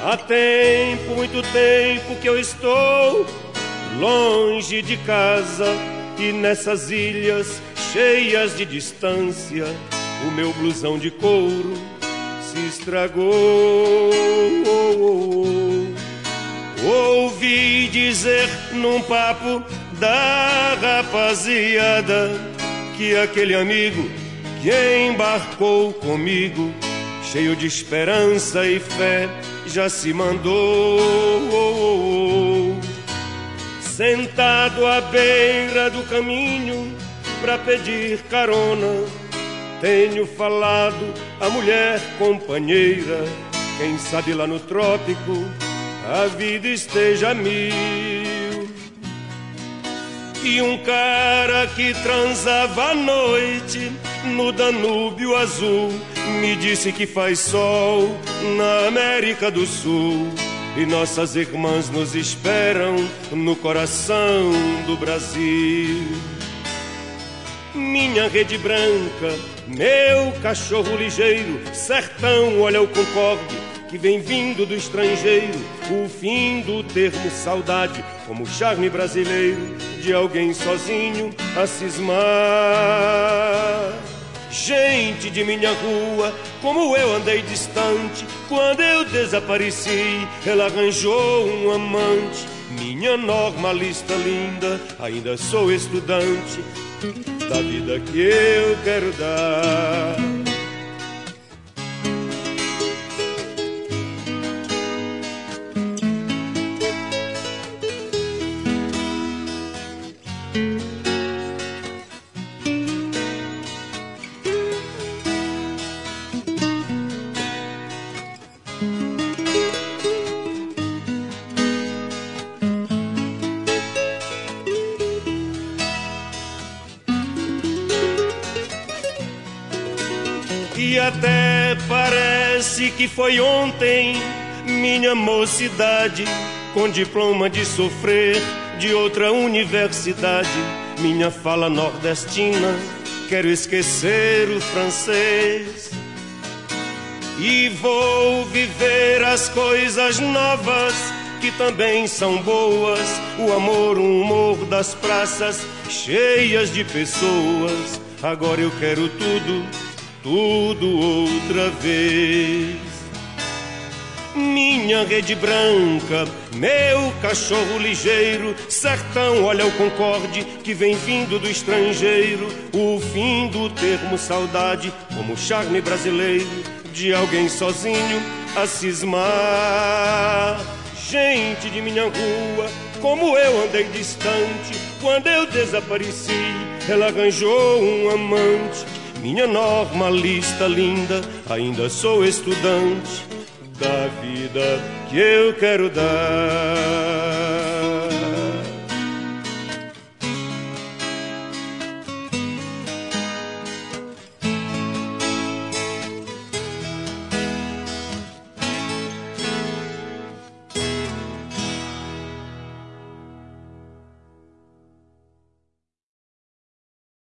Há tempo, muito tempo que eu estou longe de casa, e nessas ilhas cheias de distância o meu blusão de couro se estragou. Ouvi dizer num papo da rapaziada que aquele amigo que embarcou comigo, cheio de esperança e fé, já se mandou. Sentado à beira do caminho pra pedir carona, tenho falado à mulher companheira, quem sabe lá no trópico a vida esteja a mil. E um cara que transava à noite no Danúbio azul me disse que faz sol na América do Sul, e nossas irmãs nos esperam no coração do Brasil. Minha rede branca, meu cachorro ligeiro, sertão, olha o Concorde que vem vindo do estrangeiro, o fim do termo saudade, como charme brasileiro de alguém sozinho a cismar. Gente de minha rua, como eu andei distante, quando eu desapareci, ela arranjou um amante. Minha normalista linda, ainda sou estudante da vida que eu quero dar. E até parece que foi ontem, minha mocidade, com diploma de sofrer de outra universidade. Minha fala nordestina, quero esquecer o francês e vou viver as coisas novas que também são boas. O amor, o humor das praças cheias de pessoas. Agora eu quero tudo outra vez. Minha rede branca, meu cachorro ligeiro, sertão, olha o Concorde que vem vindo do estrangeiro, o fim do termo saudade, como charme brasileiro de alguém sozinho a cismar. Gente de minha rua, como eu andei distante, quando eu desapareci, ela arranjou um amante. Minha normalista linda, ainda sou estudante da vida que eu quero dar.